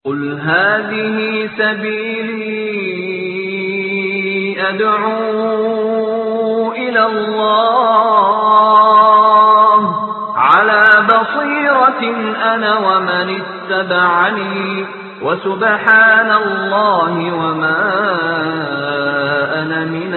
قل هذه سبيلي أدعو إلى الله على بصيرة أنا ومن اتبعني وسبحان الله وما أنا من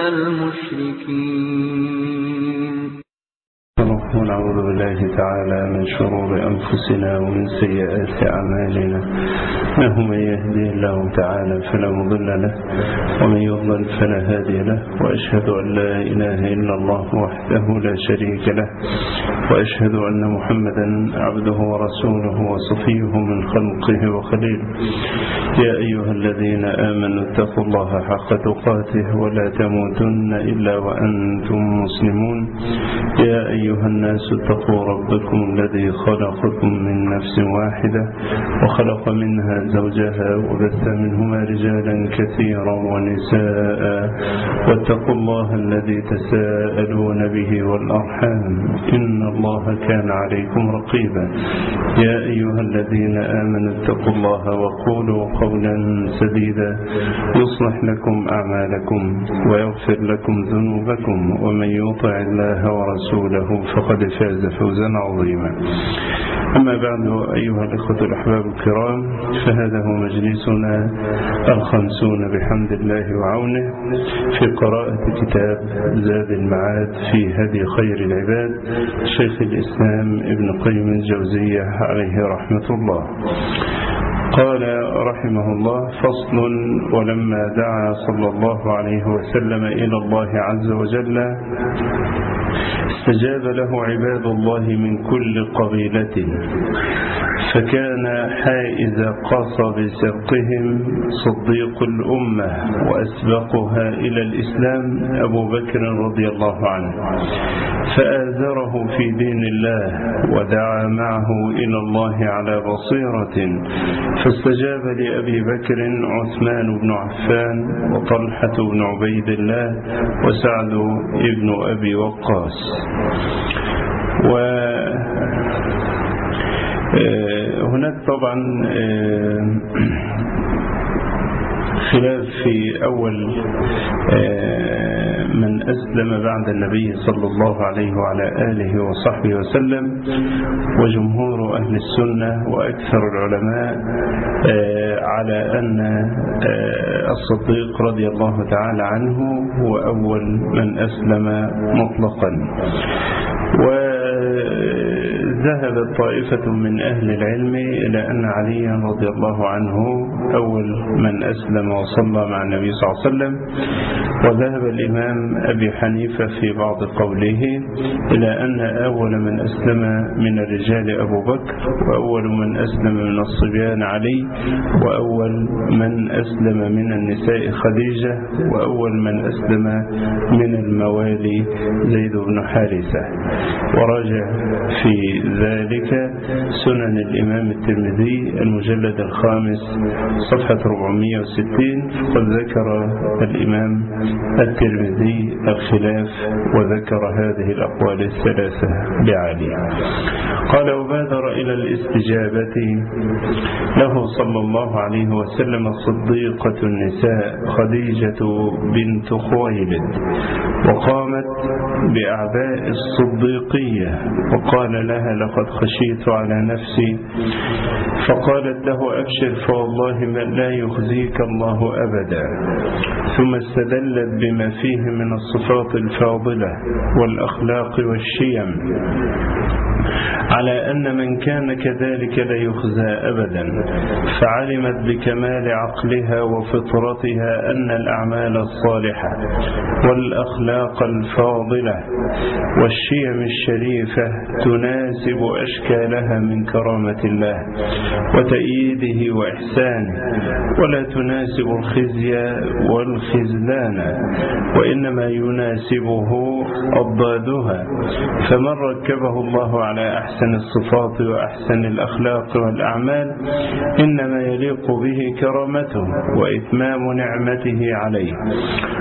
المشركين. ونعوذ بالله تعالى من شرور أنفسنا ومن سيئات أعمالنا، إنه من يهدي الله تعالى فلا مضل له ومن يضلل فلا هادي له، وأشهد أن لا إله إلا الله وحده لا شريك له، وأشهد أن محمدا عبده ورسوله وصفيه من خلقه وخليله. يا أيها الذين آمنوا اتقوا الله حق تقاته ولا تموتن إلا وأنتم مسلمون. يا أيها الناس اتقوا ربكم الذي خلقكم من نفس واحدة وخلق منها زوجها وبث منهما رجالا كثيرا ونساء، واتقوا الله الذي تساءلون به والأرحام إن الله كان عليكم رقيبا. يا أيها الذين آمنوا اتقوا الله وقولوا قولا سديدا يصلح لكم أعمالكم ويغفر لكم ذنوبكم، ومن يطع الله ورسوله فقد فاز فوزا عظيما. أما بعد، أيها الإخوة الأحباب الكرام، فهذا هو مجلسنا 50 بحمد الله وعونه في قراءة كتاب زاد المعاد في هدي خير العباد شيخ الإسلام ابن قيم الجوزية عليه رحمة الله. قال رحمه الله: فصل: ولما دعا صلى الله عليه وسلم إلى الله عز وجل استجاب له عباد الله من كل قبيلة، فكان حائز قصب سبقهم صديق الأمة وأسبقها إلى الإسلام أبو بكر رضي الله عنه، فآزره في دين الله ودعا معه إلى الله على بصيرة، فاستجاب لأبي بكر عثمان بن عفان وطلحة بن عبيد الله وسعد بن أبي وقاص. وهناك طبعا خلاف في أول من أسلم بعد النبي صلى الله عليه وعلى آله وصحبه وسلم، وجمهور أهل السنة وأكثر العلماء على أن الصديق رضي الله تعالى عنه هو أول من أسلم مطلقا. وذهب طائفة من أهل العلم إلى أن عليا رضي الله عنه أول من أسلم وصلى مع النبي صلى الله عليه وسلم. وذهب الإمام أبي حنيفة في بعض قوله إلى أن أول من أسلم من الرجال أبو بكر، وأول من أسلم من الصبيان علي، وأول من أسلم من النساء خديجة، وأول من أسلم من الموالي زيد بن حارثة. وراجع في ذلك سنن الإمام الترمذي المجلد 5 صفحة 460، قد ذكر الإمام الترمذي الخلاف وذكر هذه الأقوال الثلاثة بعالي. قال: وبادر إلى الاستجابة له صلى الله عليه وسلم صديقة النساء خديجة بنت خويلد، وقامت بأعباء الصديقية وقال لها: لقد خشيت على نفسي، فقالت له: أبشر فوالله لا يخزيك الله أبدا. ثم استدلت بما فيه من الصفات الفاضلة والأخلاق والشيم على أن من كان كذلك لا يخزى أبدا، فعلمت بكمال عقلها وفطرتها أن الأعمال الصالحة والأخلاق الفاضلة والشيم الشريفة تناسب أشكالها من كرامة الله وتأييده وإحسانه، ولا تناسب الخزي والخذلان، وإنما يناسبه أضدادها. فمن ركبه الله على أحسن الصفات وأحسن الأخلاق والأعمال إنما يليق به كرامته وإتمام نعمته عليه،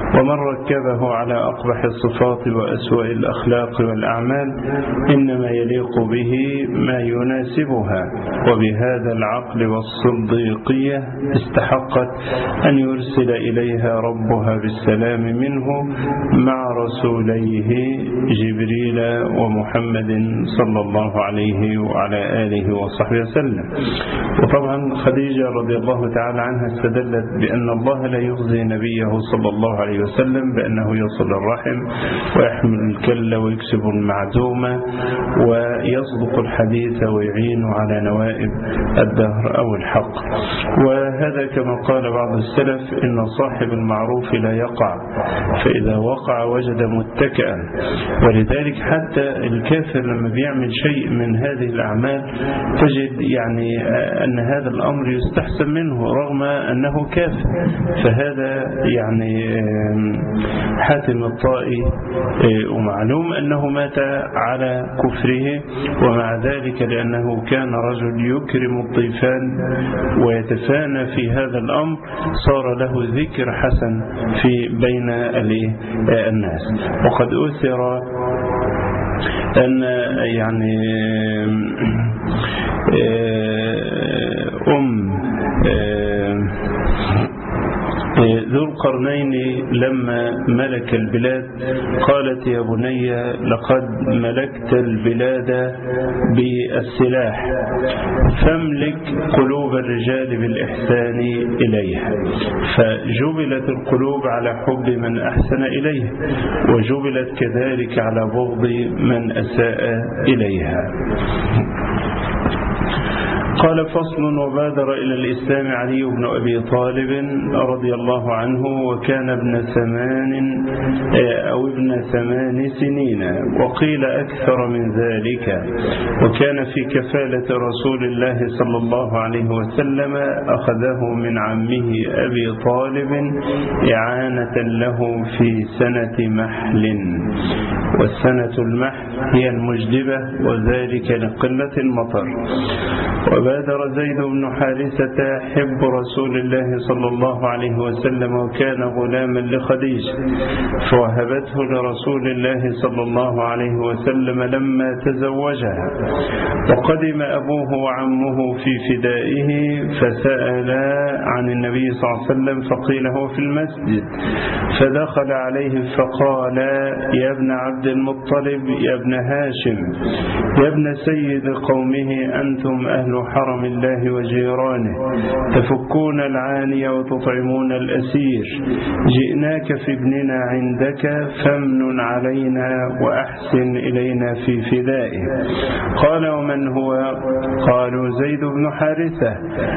ومن ركبه على أقبح الصفات وأسوأ الأخلاق والأعمال إنما يليق به ما يناسبها، وبهذا العقل والصديقية استحقت أن يرسل إليها ربها بالسلام منه مع رسوليه جبريل ومحمد صلى الله عليه وعلى آله وصحبه وسلم. وطبعا خديجة رضي الله تعالى عنها استدلت بأن الله لا يخزي نبيه صلى الله عليه وسلم بأنه يصل الرحم ويحمل الكلة ويكسب المعزومة ويصدق الحديث ويعين على نوائب الدهر أو الحق. وهذا كما قال بعض السلف إن صاحب المعروف لا يقع، فإذا وقع وجد متكئا. ولذلك حتى الكافر لما بيعمل شيء من هذه الأعمال تجد يعني أن هذا الأمر يستحسن منه رغم أنه كافر. فهذا يعني حاتم الطائي ومعلوم أنه مات على كفره، ومع ذلك لأنه كان رجل يكرم الضيفان ويتفانى في هذا الأمر صار له ذكر حسن في بين الناس. وقد أثر أن يعني ذو القرنين لما ملك البلاد قالت يا بني لقد ملكت البلاد بالسلاح فاملك قلوب الرجال بالإحسان إليها. فجبلت القلوب على حب من أحسن إليه، وجبلت كذلك على بغض من أساء إليها. قال فصل: وبادر إلى الإسلام علي بن أبي طالب رضي الله عنه، وكان ابن 8 سنين، وقيل أكثر من ذلك، وكان في كفالة رسول الله صلى الله عليه وسلم، أخذه من عمه أبي طالب إعانة له في سنة محل، والسنة المحل هي المجدبة، وذلك لقلة المطر. وبادر زيد بن حارثة حب رسول الله صلى الله عليه وسلم، وكان غلاما لخديجة، فوهبته لرسول الله صلى الله عليه وسلم لما تزوجها. وقدم أبوه وعمه في فدائه فسألا عن النبي صلى الله عليه وسلم، فقيل هو في المسجد، فدخل عليه فقال: يا ابن عبد المطلب، يا ابن هاشم، يا ابن سيد قومه، أنتم أهل حرم الله وجيرانه، تفكون العاني وتطعمون الأسير، جئناك في ابننا عندك، فامنن علينا وأحسن إلينا في فدائه. قال: ومن هو؟ قالوا: زيد بن حارثة.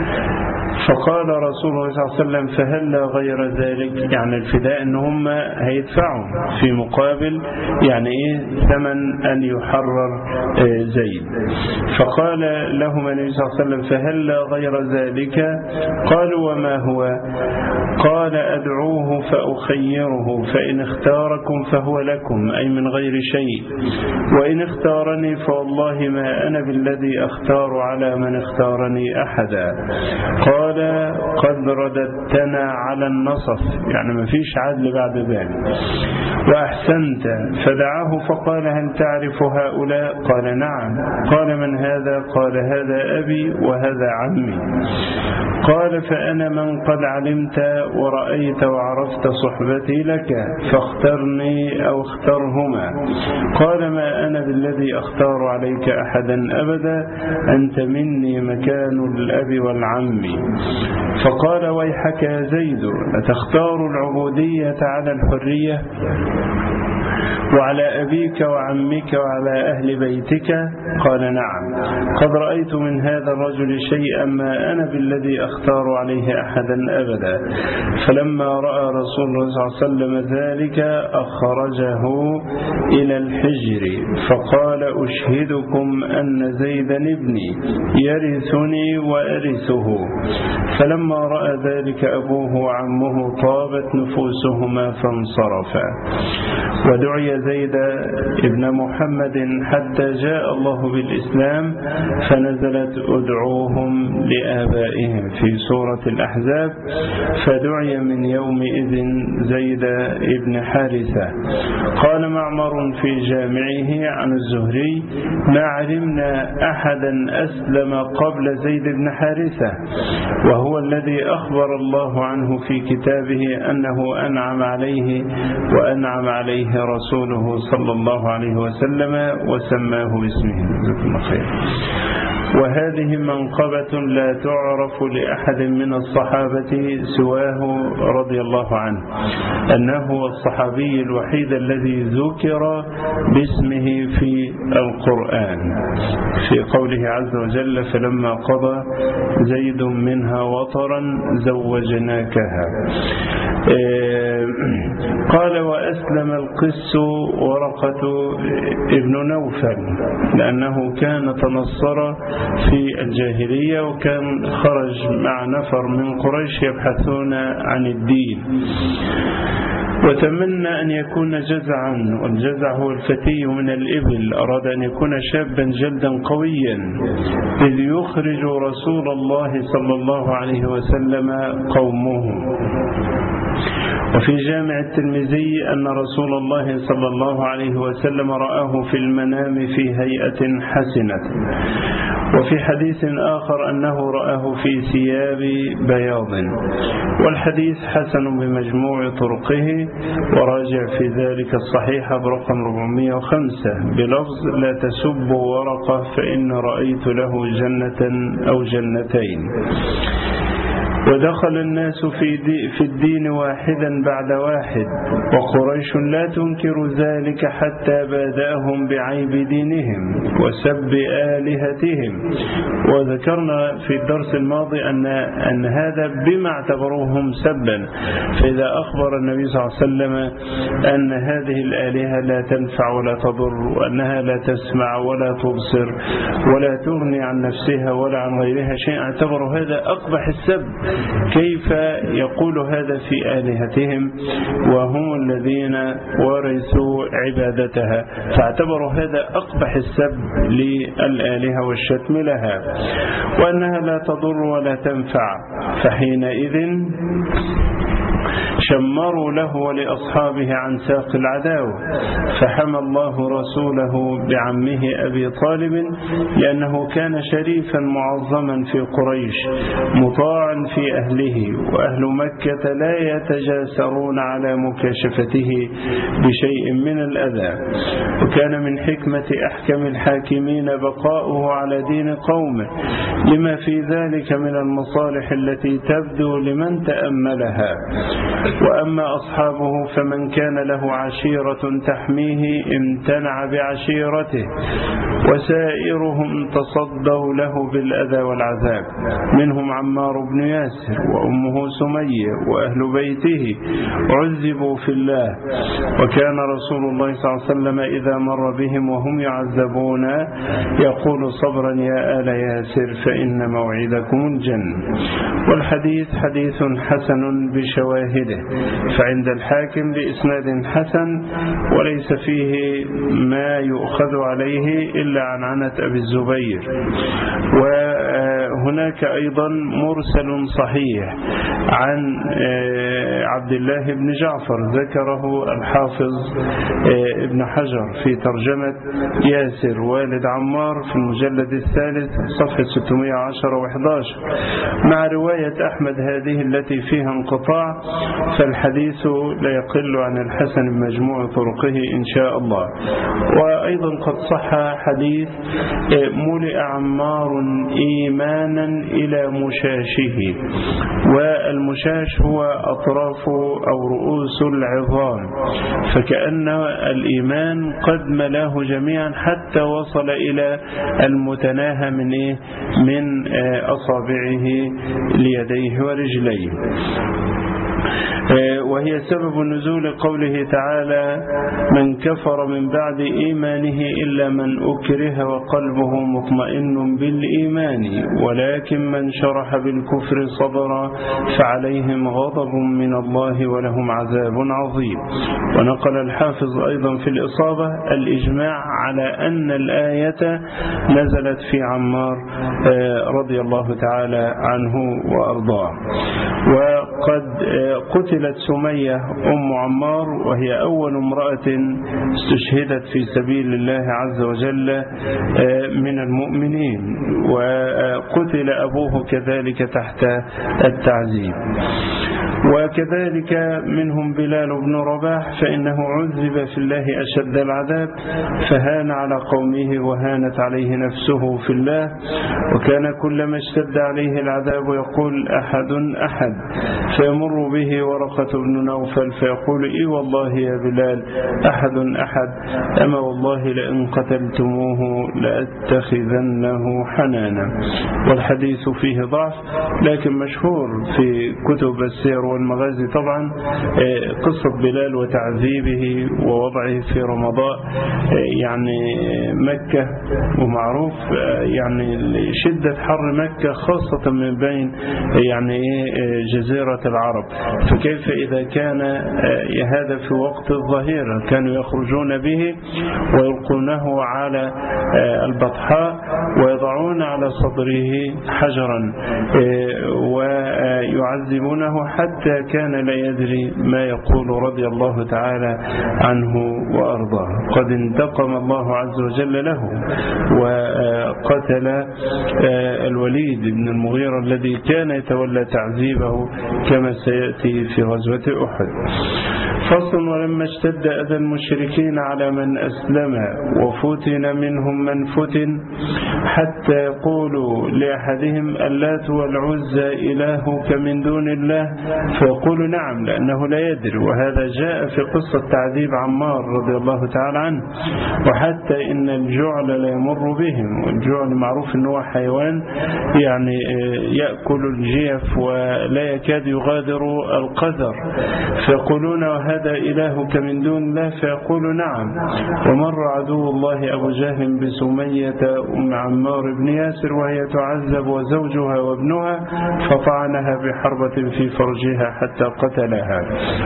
فقال رسول الله صلى الله عليه وسلم: فهل غير ذلك؟ يعني الفداء ان هم هيدفعوا في مقابل يعني ثمن ان يحرر زيد. فقال لهم النبي صلى الله عليه وسلم: فهل غير ذلك؟ قالوا: وما هو؟ قال: أدعوه فأخيره، فإن اختاركم فهو لكم، أي من غير شيء، وإن اختارني فوالله ما أنا بالذي أختار على من اختارني أحدا. قال: قد رددتنا على النصف، يعني ما فيش عدل بعد ذلك، وأحسنت. فدعاه فقال: هل تعرف هؤلاء؟ قال: نعم. قال: من هذا؟ قال: هذا أبي وهذا عمي. قال: فأنا من قد علمت ورأيت وعرفت صحبتي لك، فاخترني أو اخترهما. قال: ما أنا بالذي أختار عليك أحدا أبدا، أنت مني مكان الأب والعم. فقال: ويحك يا زيد، أتختار العبودية على الحرية؟ وعلى أبيك وعمك وعلى أهل بيتك؟ قال: نعم. قد رأيت من هذا الرجل شيئا ما أنا بالذي أختار عليه أحدا أبدا. فلما رأى رسول الله صلى الله عليه وسلم ذلك أخرجه إلى الحجر، فقال: أشهدكم أن زيدا ابني يرثني وأرثه. فلما رأى ذلك أبوه وعمه طابت نفوسهما فانصرفا. ودعي زيد ابن محمد حتى جاء الله بالإسلام فنزلت ادعوهم لآبائهم في سورة الأحزاب، فدعي من يومئذ زيد ابن حارثة. قال معمر في جامعه عن الزهري: ما علمنا أحدا أسلم قبل زيد بن حارثة، وهو الذي أخبر الله عنه في كتابه أنه أنعم عليه وأنعم عليه رسوله صلى الله عليه وسلم وسماه باسمه. جزاكم الله خير. وهذه منقبة لا تعرف لأحد من الصحابة سواه رضي الله عنه، أنه هو الصحابي الوحيد الذي ذكر باسمه في القرآن في قوله عز وجل: فلما قضى زيد منها وطرا زوجناكها. قال: وأسلم القس ورقة ابن نوفل، لأنه كان تنصر في الجاهلية، وكان خرج مع نفر من قريش يبحثون عن الدين، وتمنى أن يكون جزعا، والجزع هو الفتي من الإبل. أراد أن يكون شابا جلدا قويا، إذ يخرج رسول الله صلى الله عليه وسلم قومه. وفي جامع الترمذي أن رسول الله صلى الله عليه وسلم رآه في المنام في هيئة حسنة. وفي حديث آخر أنه رآه في ثياب بياض. والحديث حسن بمجموع طرقه، وراجع في ذلك الصحيح برقم 405 بلفظ: لا تسبوا ورقة فإن رأيت له جنة أو جنتين. ودخل الناس في الدين واحدا بعد واحد، وقريش لا تنكر ذلك حتى بادأهم بعيب دينهم وسب آلهتهم. وذكرنا في الدرس الماضي أن هذا بما اعتبروهم سبا، فإذا أخبر النبي صلى الله عليه وسلم أن هذه الآلهة لا تنفع ولا تضر، وأنها لا تسمع ولا تبصر ولا تغني عن نفسها ولا عن غيرها شيئا، اعتبروا هذا أقبح السب. كيف يقول هذا في آلهتهم وهم الذين ورثوا عبادتها؟ فاعتبروا هذا أقبح السب للآلهة والشتم لها، وأنها لا تضر ولا تنفع. فحينئذ شمروا له ولأصحابه عن ساق العداوة، فحمى الله رسوله بعمه أبي طالب، لأنه كان شريفا معظما في قريش مطاعا في أهله، وأهل مكة لا يتجاسرون على مكاشفته بشيء من الأذى. وكان من حكمة أحكم الحاكمين بقاؤه على دين قومه، لما في ذلك من المصالح التي تبدو لمن تأملها. وأما أصحابه فمن كان له عشيرة تحميه امتنع بعشيرته، وسائرهم تصدوا له بالأذى والعذاب، منهم عمار بن ياسر وأمه سمية وأهل بيته عذبوا في الله. وكان رسول الله صلى الله عليه وسلم إذا مر بهم وهم يعذبون يقول: صبرا يا آل ياسر فإن موعدكم الجنة. والحديث حديث حسن بشواهده، فعند الحاكم بإسناد حسن، وليس فيه ما يؤخذ عليه إلا عن عنة أبي الزبير. وهناك أيضا مرسل صحيح عن عبد الله بن جعفر، ذكره الحافظ ابن حجر في ترجمة ياسر والد عمار في المجلد الثالث صفحة 610 و11، مع رواية أحمد هذه التي فيها انقطاع، فالحديث لا يقل عن الحسن بمجموع طرقه إن شاء الله. وأيضا قد صح حديث: ملئ عمار إيمانا إلى مشاشه. والمشاش هو أطراف أو رؤوس العظام، فكأن الإيمان قد ملاه جميعا حتى وصل إلى المتناهى من أصابعه ليديه ورجليه. وهي سبب نزول قوله تعالى من كفر من بعد إيمانه إلا من أكره وقلبه مطمئن بالإيمان ولكن من شرح بالكفر صدرا فعليهم غضب من الله ولهم عذاب عظيم. ونقل الحافظ أيضا في الإصابة الإجماع على أن الآية نزلت في عمار رضي الله تعالى عنه وأرضاه. وقد قتلت سمية أم عمار وهي أول امرأة استشهدت في سبيل الله عز وجل من المؤمنين، وقتل أبوه كذلك تحت التعذيب. وكذلك منهم بلال بن رباح فإنه عذب في الله أشد العذاب فهان على قومه وهانت عليه نفسه في الله، وكان كلما اشتد عليه العذاب يقول أحد أحد، فيمر به ورقة بن نوفل فيقول إي والله يا بلال أحد أحد، أما والله لئن قتلتموه لأتخذنه حنانا. والحديث فيه ضعف لكن مشهور في كتب السير والمغازي طبعا قصة بلال وتعذيبه ووضعه في رمضاء يعني مكة، ومعروف يعني شدة حر مكة خاصة من بين يعني جزيرة العرب، فكيف إذا كان هذا في وقت الظهيرة كانوا يخرجون به ويلقونه على البطحاء ويضعون على صدره حجرا ويعذبونه حتى كان لا يدري ما يقول رضي الله تعالى عنه وأرضاه. قد انتقم الله عز وجل له وقتل الوليد بن المغيرة الذي كان يتولى تعذيبه كما سيأتي في غزوة أحد. فصل. ولما اشتد أذى المشركين على من أسلم وفتن منهم من فتن حتى يقولوا لأحدهم اللات والعزى إلهك من دون الله فيقول نعم لأنه لا يدري، وهذا جاء في قصة تعذيب عمار رضي الله تعالى عنه. وحتى إن الجعل لا يمر بهم، والجعل معروف أنه حيوان يعني يأكل الجيف ولا يكاد يغادر القذر، فيقولون وهذا إلهك من دون الله فيقول نعم. ومر عدو الله أبو جهل بسمية أم عمار بن ياسر وهي تعذب وزوجها وابنها فطعنها بحربة في فرجها حتى قتلها.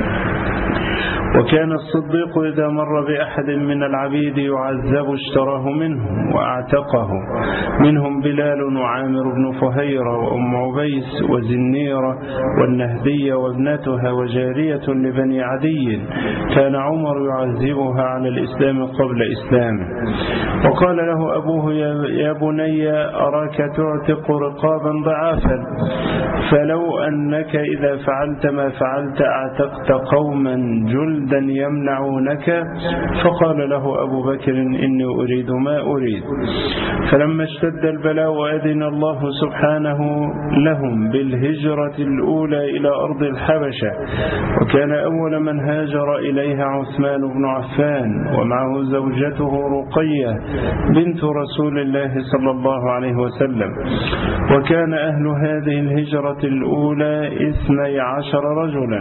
وكان الصديق إذا مر بأحد من العبيد يعذب اشتراه منهم وأعتقه، منهم بلال وعامر بن فهيرة وأم عبيس وزنيرة والنهدية وابنتها وجارية لبني عدي، كان عمر يعذبها على الإسلام قبل إسلامه. وقال له أبوه يا بني أراك تعتق رقابا ضعافا، فلو أنك إذا فعلت ما فعلت أعتقت قوما جلدا يمنعونك. فقال له أبو بكر إني أريد ما أريد. فلما اشتد البلاء أذن الله سبحانه لهم بالهجرة الأولى إلى أرض الحبشة، وكان أول من هاجر إليها عثمان بن عفان ومعه زوجته رقية بنت رسول الله صلى الله عليه وسلم. وكان أهل هذه الهجرة الأولى 12 رجلا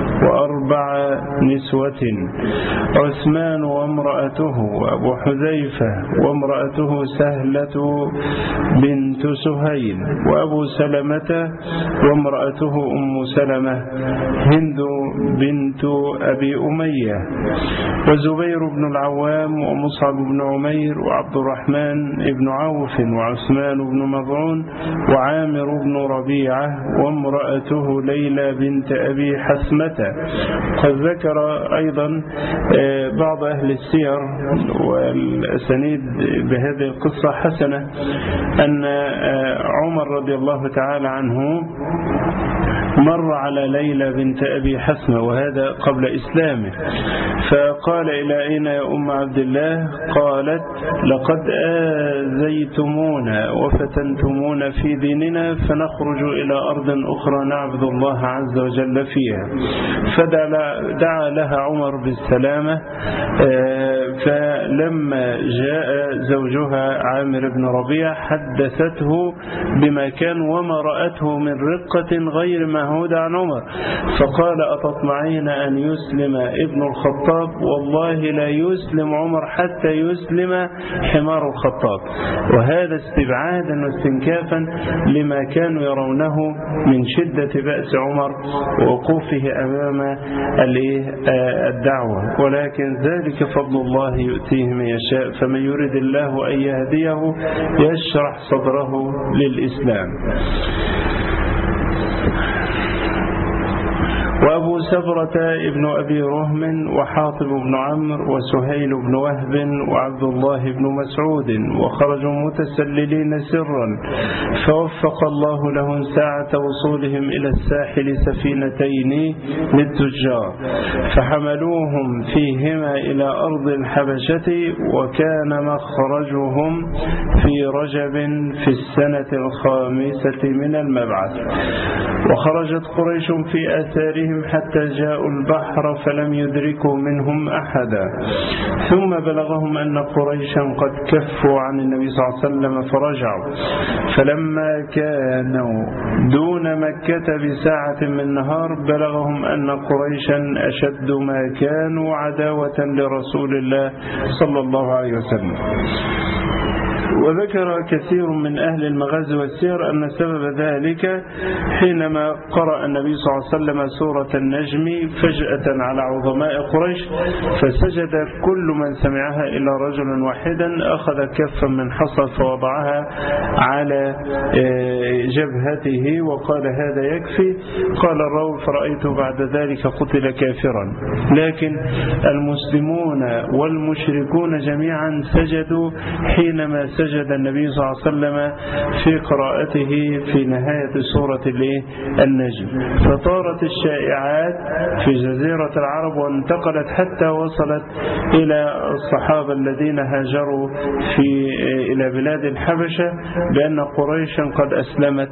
و4 نسوة، عثمان وامرأته وأبو حذيفة وامرأته سهلة بنت سهيل وأبو سلمة وامرأته أم سلمة هند بنت أبي أمية وزبير بن العوام ومصعب بن عمير وعبد الرحمن بن عوف وعثمان بن مضعون وعامر بن ربيعة وامرأته ليلى بنت أبي حسمة. قد ذكر أيضا بعض أهل السير والأسانيد بهذه القصة حسنة أن عمر رضي الله تعالى عنه مر على ليلى بنت أبي حسمة وهذا قبل إسلامه، فقال إلى أين يا أم عبد الله؟ قالت لقد آذيتمونا وفتنتمونا في ديننا فنخرج إلى أرض أخرى نعبد الله عز وجل فيها. فدعا لها عمر بالسلامة فلما جاء زوجها عامر بن ربيعة حدثته بما كان وما رأته من رقة غير معهودة عن عمر، فقال أتطمعين أن يسلم ابن الخطاب؟ والله لا يسلم عمر حتى يسلم حمار الخطاب. وهذا استبعادا واستنكافا لما كانوا يرونه من شدة بأس عمر ووقوفه أمام الدعوة، ولكن ذلك فضل الله يؤتيه من يشاء، فمن يريد الله أن يهديه يشرح صدره للإسلام. وأبو سبرة ابن أبي رهم وحاطب بن عمرو وسهيل بن وهب وعبد الله بن مسعود وخرجوا متسللين سرا، فوفق الله لهم ساعة وصولهم إلى الساحل سفينتين للتجار، فحملوهم فيهما إلى أرض الحبشة، وكان مخرجهم في رجب في السنة 5 من المبعث. وخرجت قريش في آثارهم حتى جاءوا البحر فلم يدركوا منهم أحدا، ثم بلغهم أن قريشا قد كفوا عن النبي صلى الله عليه وسلم فرجعوا، فلما كانوا دون مكة بساعة من نهار بلغهم أن قريشا أشد ما كانوا عداوة لرسول الله صلى الله عليه وسلم. وذكر كثير من أهل المغازي والسير أن سبب ذلك حينما قرأ النبي صلى الله عليه وسلم سورة النجم فجأة على عظماء قريش، فسجد كل من سمعها إلى رجل واحدا، أخذ كفا من حصى فوضعها على جبهته وقال هذا يكفي. قال الراوي فرأيت بعد ذلك قتل كافرا، لكن المسلمون والمشركون جميعا سجدوا حينما سجد النبي صلى الله عليه وسلم في قراءته في نهاية سورة النجم. فطارت الشائعات في جزيرة العرب وانتقلت حتى وصلت إلى الصحابة الذين هاجروا إلى بلاد الحبشة بأن قريشا قد أسلمت،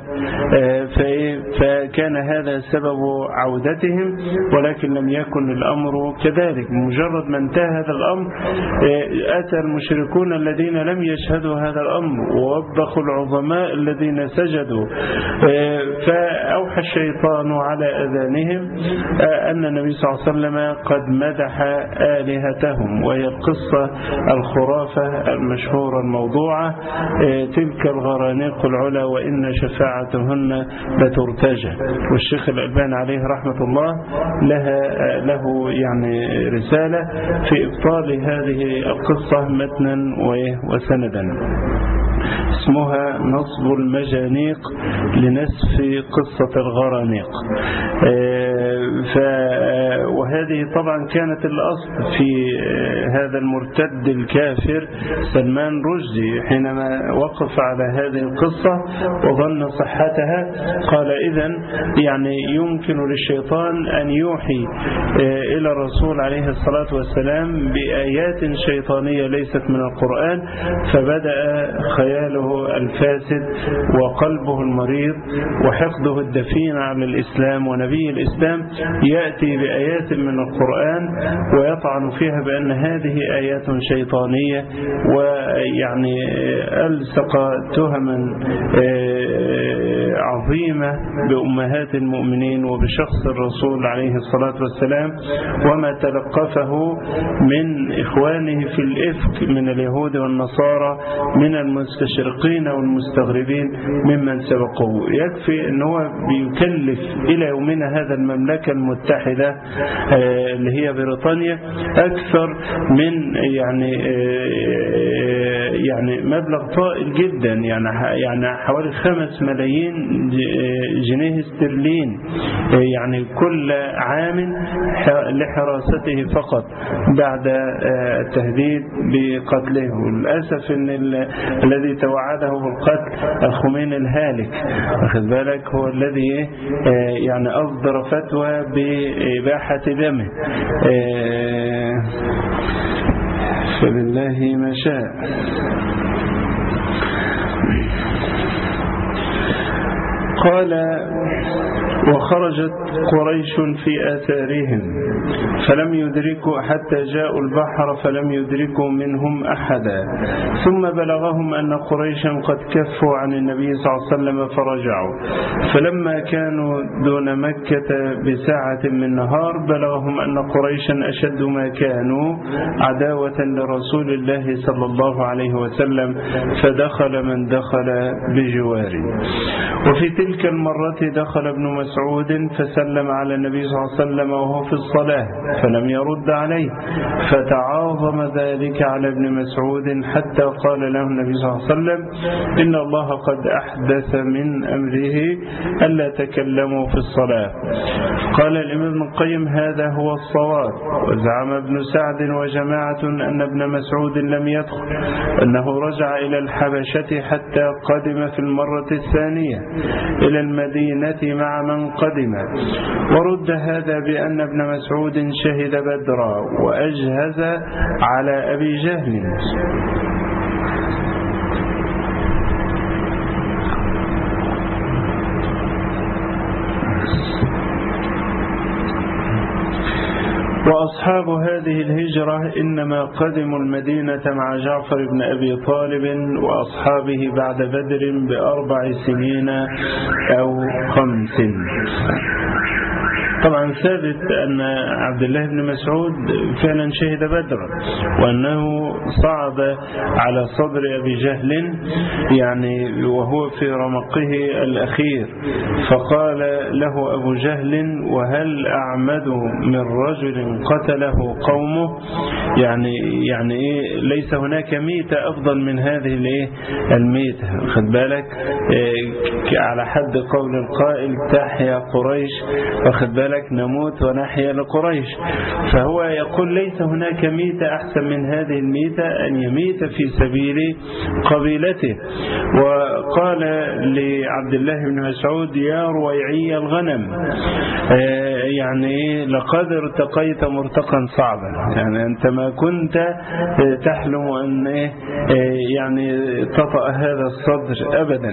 فكان هذا سبب عودتهم، ولكن لم يكن الأمر كذلك. مجرد ما انتهى هذا الأمر أتى المشركون الذين لم يشهدوا هذا الأمر ووبخوا العظماء الذين سجدوا، فأوحى الشيطان على أذانهم أن النبي صلى الله عليه وسلم قد مدح آلهتهم، وهي القصة الخرافة المشهورة الموضوعة تلك الغرانيق العلا وإن شفاعتهن لترتجى. والشيخ الألباني عليه رحمة الله له يعني رسالة في إبطال هذه القصة متنا وسندا، اسمها نصب المجانيق لنسف قصة الغرانيق. وهذه طبعا كانت الأصل في هذا المرتد الكافر سلمان رشدي، حينما وقف على هذه القصة وظن صحتها قال إذن يعني يمكن للشيطان أن يوحي إلى الرسول عليه الصلاة والسلام بآيات شيطانية ليست من القرآن، فبدأ خياله الفاسد وقلبه المريض وحقده الدفين على الإسلام ونبي الإسلام يأتي بآيات من القرآن ويطعن فيها بأن هذه آيات شيطانية، ويعني ألصق تهما عظيمة بأمهات المؤمنين وبشخص الرسول عليه الصلاة والسلام وما تلقفه من إخوانه في الإفك من اليهود والنصارى من المستشرقين والمستغربين ممن سبقوه. يكفي أنه بيكلف إلى يومنا هذا المملكة المتحدة اللي هي بريطانيا أكثر من يعني مبلغ طائل جدا، يعني حوالي 5 ملايين جنيه استرلين يعني كل عام لحراسته فقط بعد التهديد بقتله. وللأسف أن الذي توعده بالقتل الخميني الهالك أخذ بالك هو الذي يعني أصدر فتوى بإباحة دمه، فلله ما شاء. قال: وخرجت قريش في آثارهم فلم يدركوا حتى جاءوا البحر فلم يدركوا منهم أحدا، ثم بلغهم أن قريشا قد كفوا عن النبي صلى الله عليه وسلم فرجعوا، فلما كانوا دون مكة بساعة من نهار بلغهم أن قريشا أشد ما كانوا عداوة لرسول الله صلى الله عليه وسلم، فدخل من دخل بجواره. وفي تلك المرة دخل ابن مسعود فسلم على النبي صلى الله عليه وسلم وهو في الصلاة فلم يرد عليه، فتعاظم ذلك على ابن مسعود حتى قال له النبي صلى الله عليه وسلم: إن الله قد أحدث من أمره ألا تكلموا في الصلاة. قال الإمام ابن القيم: هذا هو الصواب. وزعم ابن سعد وجماعة أن ابن مسعود لم يدخل، أنه رجع إلى الحبشة حتى قدم في المرة الثانية إلى المدينة مع من قدم، ورد هذا بأن ابن مسعود شهد بدرا وأجهز على أبي جهل. وأصحاب هذه الهجرة إنما قدموا المدينة مع جعفر بن أبي طالب وأصحابه بعد بدر ب4 سنين أو 5. طبعا ثابت أن عبد الله بن مسعود فعلا شهد بدرا، وأنه صعد على صدر أبي جهل يعني وهو في رمقه الأخير، فقال له أبو جهل: وهل أعمد من رجل قتله قومه؟ يعني إيه؟ ليس هناك ميتة أفضل من هذه الميتة. خد بالك على حد قول القائل: تحيا قريش، واخد بالك نموت ونحيا لقريش. فهو يقول ليس هناك ميتة أحسن من هذه الميتة، أن يميت في سبيل قبيلته. وقال لعبد الله بن مسعود: يا رويعي الغنم، يعني لقد ارتقيت مرتقا صعبا، يعني أنت ما كنت تحلم أن يعني تطأ هذا الصدر أبدا.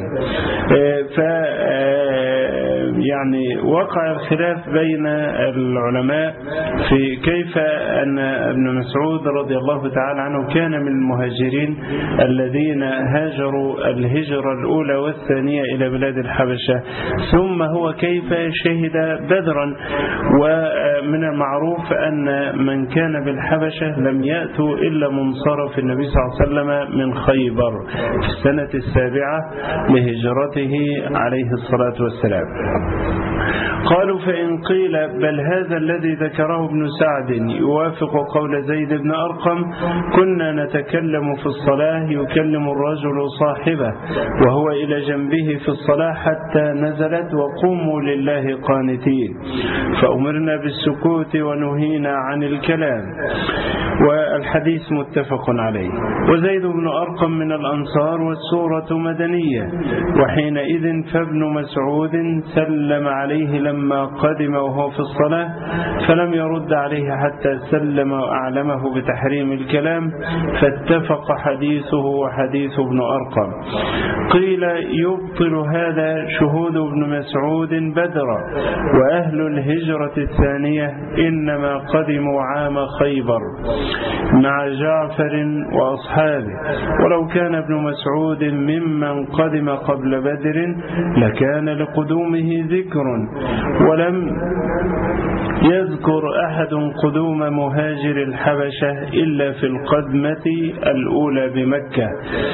يعني وقع الخلاف بين العلماء في كيف أن ابن مسعود رضي الله تعالى عنه كان من المهاجرين الذين هاجروا الهجرة الأولى والثانية إلى بلاد الحبشة، ثم هو كيف شهد بدرا. ومن المعروف أن من كان بالحبشة لم يأتوا إلا منصرف النبي صلى الله عليه وسلم من خيبر في السنة 7 لهجرته عليه الصلاة والسلام. قالوا: فإن قيل بل هذا الذي ذكره ابن سعد يوافق قول زيد بن أرقم: كنا نتكلم في الصلاة يكلم الرجل صاحبه وهو إلى جنبه في الصلاة حتى نزلت: وقوموا لله قانتين، فأمرنا بالسكوت ونهينا عن الكلام. والحديث متفق عليه. وزيد بن أرقم من الأنصار والسورة مدنية، وحينئذ فابن مسعود سلم عليه لما قدم وهو في الصلاة فلم يرد عليه حتى سلم وأعلمه بتحريم الكلام، فاتفق حديثه وحديث ابن أرقم. قيل: يبطل هذا شهود ابن مسعود بدرا، وأهل الهجرة الثانية إنما قدموا عام خيبر مع جعفر وأصحابه، ولو كان ابن مسعود ممن قدم قبل بدر لكان لقدومه ذكر، ولم يذكر أحد قدوم مهاجر الحبشة إلا في القدمة الأولى بمكة،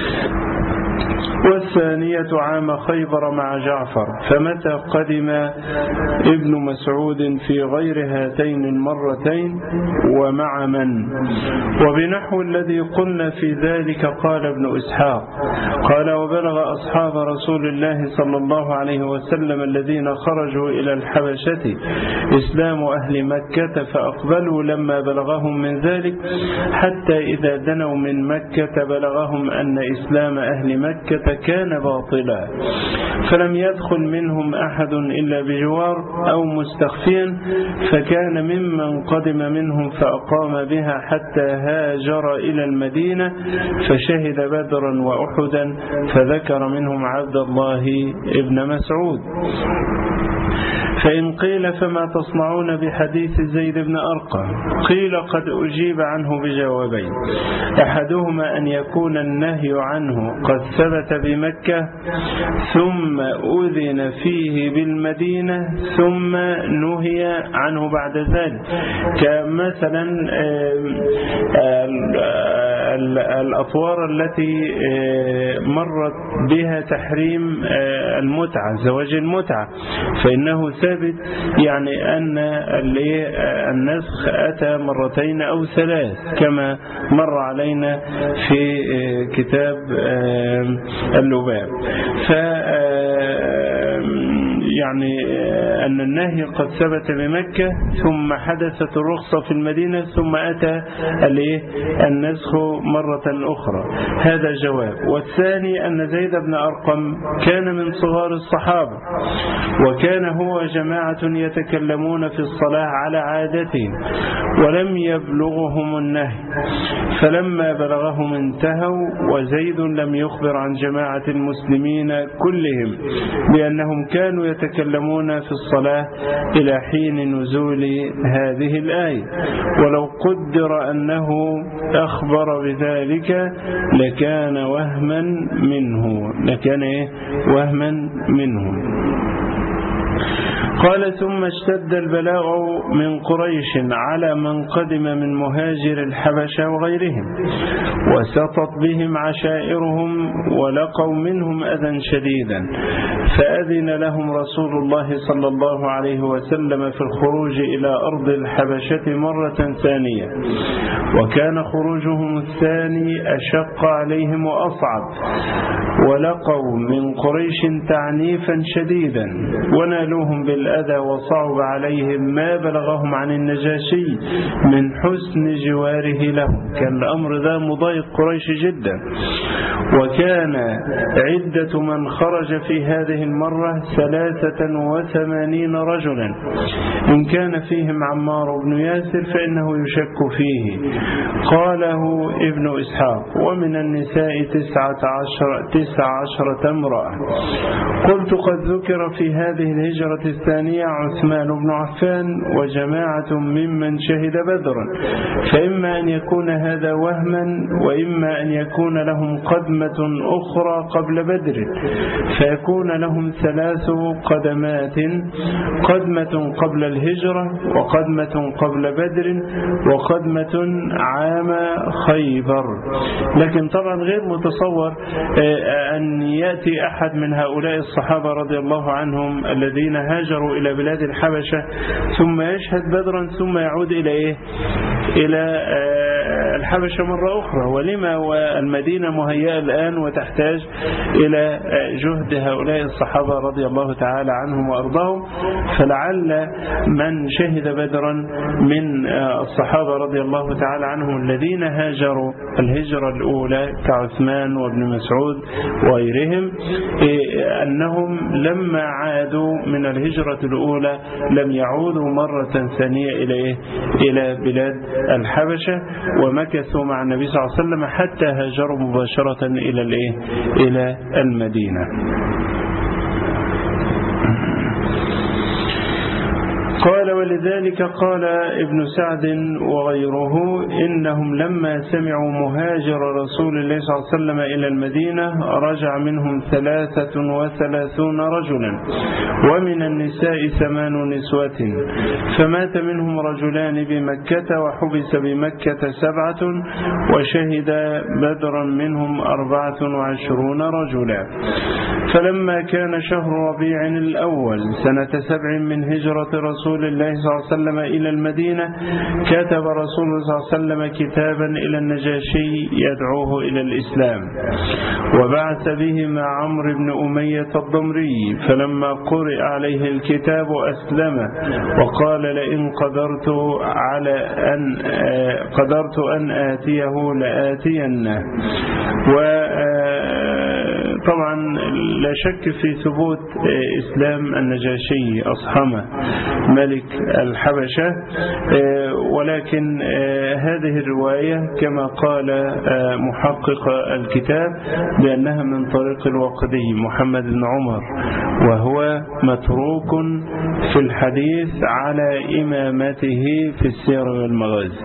والثانية عام خيبر مع جعفر. فمتى قدم ابن مسعود في غير هاتين المرتين ومع من؟ وبنحو الذي قلنا في ذلك قال ابن إسحاق قال: وبلغ أصحاب رسول الله صلى الله عليه وسلم الذين خرجوا إلى الحبشة إسلام أهل مكة فأقبلوا لما بلغهم من ذلك، حتى إذا دنوا من مكة بلغهم أن إسلام أهل مكة فكان باطلا، فلم يدخل منهم أحد إلا بجوار أو مستخفيا، فكان ممن قدم منهم فأقام بها حتى هاجر إلى المدينة فشهد بدرا وأحدا، فذكر منهم عبد الله ابن مسعود. فإن قيل فما تصنعون بحديث زيد بن أرقم؟ قيل قد أجيب عنه بجوابين: أحدهما أن يكون النهي عنه قد ثبت بمكة ثم أذن فيه بالمدينة ثم نهي عنه بعد ذلك، كمثلا الأطوار التي مرت بها تحريم المتعة، زواج المتعة، فإنه ثابت يعني أن النسخ أتى مرتين أو ثلاث كما مر علينا في كتاب اللباب. يعني أن النهي قد ثبت بمكة ثم حدثت الرخصة في المدينة ثم أتى النسخ مرة أخرى، هذا جواب. والثاني أن زيد بن أرقم كان من صغار الصحابة، وكان هو جماعة يتكلمون في الصلاة على عادتهم ولم يبلغهم النهي، فلما بلغهم انتهوا، وزيد لم يخبر عن جماعة المسلمين كلهم بأنهم كانوا يتكلمون في الصلاة إلى حين نزول هذه الآية، ولو قدر أنه أخبر بذلك لكان وهما منه. قال: ثم اشتد البلاء من قريش على من قدم من مهاجر الحبشة وغيرهم، وسطت بهم عشائرهم ولقوا منهم أذى شديدا، فأذن لهم رسول الله صلى الله عليه وسلم في الخروج إلى أرض الحبشة مرة ثانية، وكان خروجهم الثاني أشق عليهم وأصعب، ولقوا من قريش تعنيفا شديدا ونالوهم بالأذى، وصعب عليهم ما بلغهم عن النجاشي من حسن جواره لهم، كان الأمر ذا مضايق قريش جدا. وكان عدة من خرج في هذه المرة 83 رجلا، إن كان فيهم عمار بن ياسر فإنه يشك فيه، قاله ابن إسحاق، ومن النساء 19 امرأة. قلت: قد ذكر في هذه الهجرة الثانية عثمان بن عفان وجماعة ممن شهد بدرا، فإما أن يكون هذا وهما، وإما أن يكون لهم قدمة أخرى قبل بدر، فيكون لهم 3 قدمات: قدمة قبل الهجرة، وقدمة قبل بدر، وقدمة عام خيبر. لكن طبعا غير متصور أن يأتي أحد من هؤلاء الصحابة رضي الله عنهم الذين هاجروا إلى بلاد الحبشة ثم يشهد بدرا ثم يعود إلى الحبشة مرة أخرى، ولما والمدينة مهيئة الآن وتحتاج إلى جهد هؤلاء الصحابة رضي الله تعالى عنهم وأرضاهم. فلعل من شهد بدرا من الصحابة رضي الله تعالى عنهم الذين هاجروا الهجرة الأولى كعثمان وابن مسعود وغيرهم، أنهم لما عادوا من الهجرة الأولى لم يعودوا مرة ثانية إلى بلاد الحبشة، ومكثوا مع النبي صلى الله عليه وسلم حتى هاجروا مباشرة إلى المدينة. قال: ولذلك قال ابن سعد وغيره إنهم لما سمعوا مهاجر رسول الله صلى الله عليه وسلم إلى المدينة رجع منهم 33 رجلا، ومن النساء 8 نسوة، فمات منهم رجلان بمكة، وحبس بمكة 7، وشهد بدرا منهم 24 رجلا. فلما كان شهر ربيع الأول سنة 7 من هجرة رسول الله صلى الله عليه وسلم إلى المدينة، كتب رسول الله صلى الله عليه وسلم كتابا إلى النجاشي يدعوه إلى الإسلام، وبعث به مع عمرو بن أمية الضمري، فلما قرئ عليه الكتاب أسلم، وقال: لئن قدرت أن آتيه لآتينه. طبعا لا شك في ثبوت إسلام النجاشي أصحمة ملك الحبشة، ولكن هذه الرواية كما قال محقق الكتاب بأنها من طريق الواقدي محمد بن عمر، وهو متروك في الحديث على إمامته في السير والمغازي.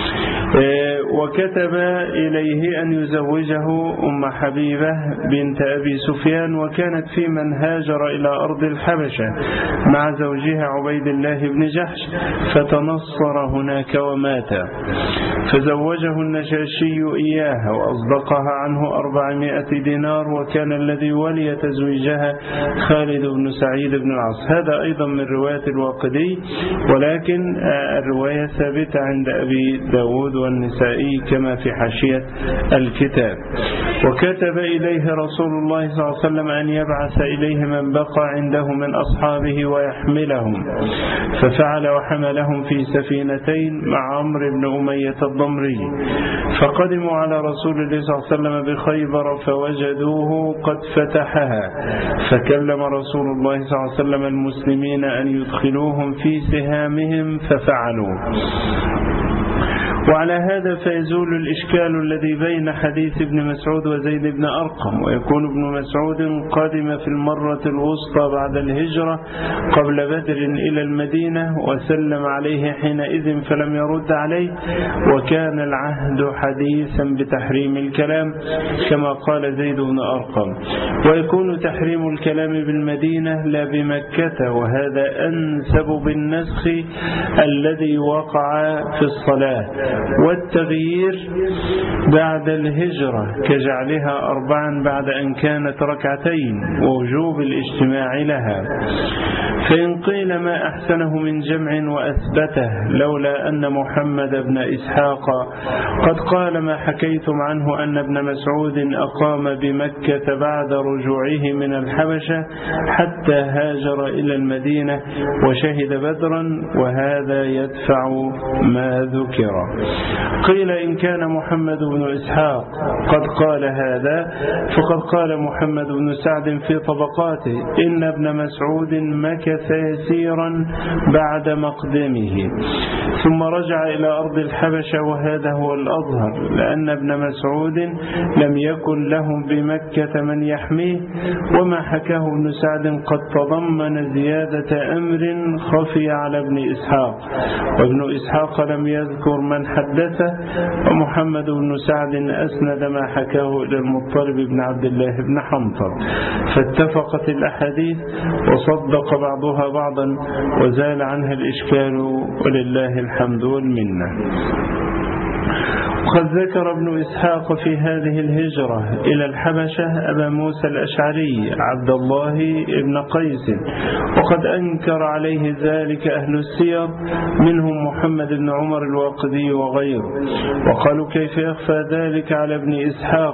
وكتب إليه أن يزوجه أم حبيبة بنت أبي سفيان، وكانت في من هاجر إلى أرض الحبشة مع زوجها عبيد الله بن جحش، فتنصر هناك ومات، فزوجه النجاشي إياها وأصدقها عنه 400 دينار، وكان الذي ولي تزويجها خالد بن سعيد بن العاص. هذا أيضا من رواية الواقدي، ولكن الرواية ثابتة عند أبي داود والنسائي كما في حاشية الكتاب. وكتب إليه رسول الله صلى الله عليه وسلم أن يبعث إليه من بقى عنده من أصحابه ويحملهم، ففعل وحملهم في سفينتين مع عمرو بن أمية الضمري، فقدموا على رسول الله صلى الله عليه وسلم بخيبر فوجدوه قد فتحها، فكلم رسول الله صلى الله عليه وسلم المسلمين أن يدخلوهم في سهامهم ففعلوا. وعلى هذا فيزول الإشكال الذي بين حديث ابن مسعود وزيد بن أرقم، ويكون ابن مسعود قادم في المرة الوسطى بعد الهجرة قبل بدر إلى المدينة، وسلم عليه حينئذ فلم يرد عليه، وكان العهد حديثا بتحريم الكلام كما قال زيد بن أرقم، ويكون تحريم الكلام بالمدينة لا بمكة، وهذا أنسب بالنسخ الذي وقع في الصلاة، والتغيير بعد الهجرة كجعلها 4 بعد أن كانت ركعتين، ووجوب الاجتماع لها. فإن قيل ما أحسنه من جمع وأثبته لولا أن محمد بن إسحاق قد قال ما حكيتم عنه أن ابن مسعود أقام بمكة بعد رجوعه من الحبشة حتى هاجر إلى المدينة وشهد بدرا، وهذا يدفع ما ذكر. قيل إن كان محمد بن إسحاق قد قال هذا فقد قال محمد بن سعد في طبقاته إن ابن مسعود مكث يسيرا بعد مقدمه ثم رجع إلى أرض الحبشة، وهذا هو الأظهر، لأن ابن مسعود لم يكن لهم بمكة من يحميه، وما حكاه ابن سعد قد تضمن زيادة أمر خفي على ابن إسحاق، وابن إسحاق لم يذكر من حدثه، ومحمد بن سعد أسند ما حكاه إلى المطلب بن عبد الله بن حنطب، فاتفقت الأحاديث وصدق بعضها بعضا وزال عنها الإشكال، ولله الحمد والمنة. وقد ذكر ابن إسحاق في هذه الهجرة إلى الحبشة أبا موسى الأشعري عبد الله بن قيس، وقد أنكر عليه ذلك أهل السير منهم محمد بن عمر الواقدي وغيره، وقالوا كيف يخفى ذلك على ابن إسحاق